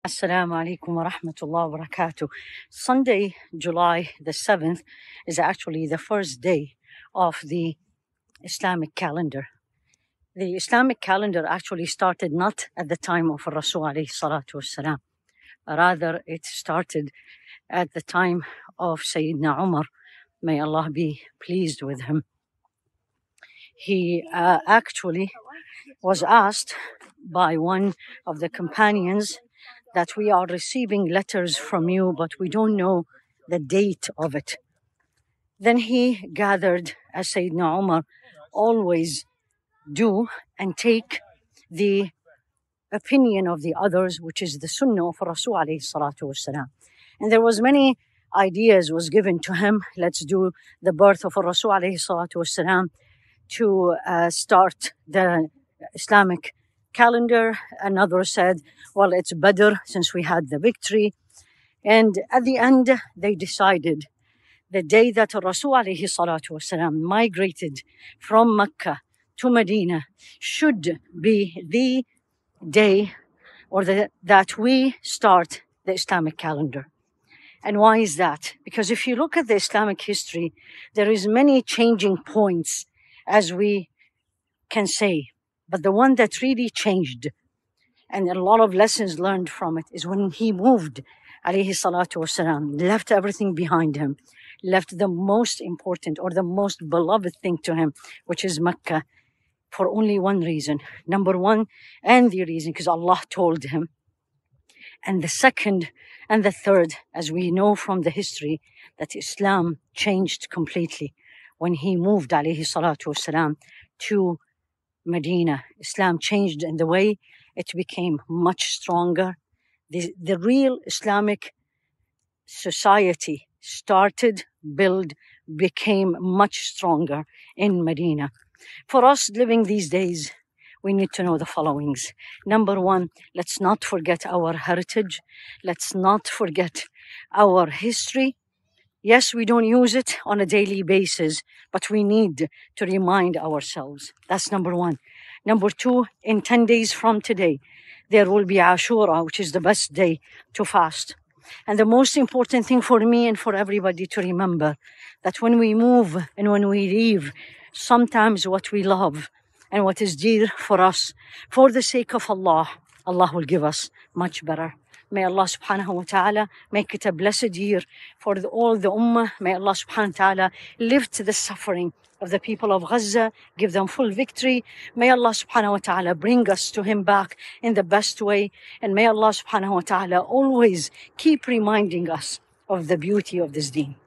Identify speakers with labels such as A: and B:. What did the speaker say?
A: Assalamu alaikum wa rahmatullahi wa barakatuh. Sunday, July the 7th, is actually the first day of the Islamic calendar. The Islamic calendar actually started not at the time of Rasul alayhi salatu wasalam. Rather, it started at the time of Sayyidina Umar. May Allah be pleased with him. He actually was asked by one of the companions that we are receiving letters from you, but we don't know the date of it. Then he gathered, as Sayyidina Umar always do, and take the opinion of the others, which is the sunnah of Rasul alayhi salatu wasalam. And there was many ideas was given to him. Let's do the birth of Rasul alayhi salatu wasalam to start the Islamic calendar. Another said, well, it's Badr since we had the victory. And at the end, they decided the day that Rasul alayhi salatu wasalam migrated from Mecca to Medina should be the day or that we start the Islamic calendar. And why is that? Because if you look at the Islamic history, there is many changing points, as we can say. But the one that really changed, and a lot of lessons learned from it, is when he moved, alayhi salatu wasalam, left everything behind him, left the most important or the most beloved thing to him, which is Mecca, for only one reason. Number one, and the reason, because Allah told him. And the second and the third, as we know from the history, that Islam changed completely when he moved, alayhi salatu wasalam, to Medina. Islam changed in the way it became much stronger. The real Islamic society started, built, became much stronger in Medina. For us living these days, we need to know the followings. Number one, let's not forget our heritage. Let's not forget our history. Yes, we don't use it on a daily basis, but we need to remind ourselves. That's number one. Number two, in 10 days from today, there will be Ashura, which is the best day to fast. And the most important thing for me and for everybody to remember, that when we move and when we leave, sometimes what we love and what is dear for us, for the sake of Allah, Allah will give us much better. May Allah subhanahu wa ta'ala make it a blessed year for all the ummah. May Allah subhanahu wa ta'ala lift the suffering of the people of Gaza, give them full victory. May Allah subhanahu wa ta'ala bring us to Him back in the best way. And may Allah subhanahu wa ta'ala always keep reminding us of the beauty of this deen.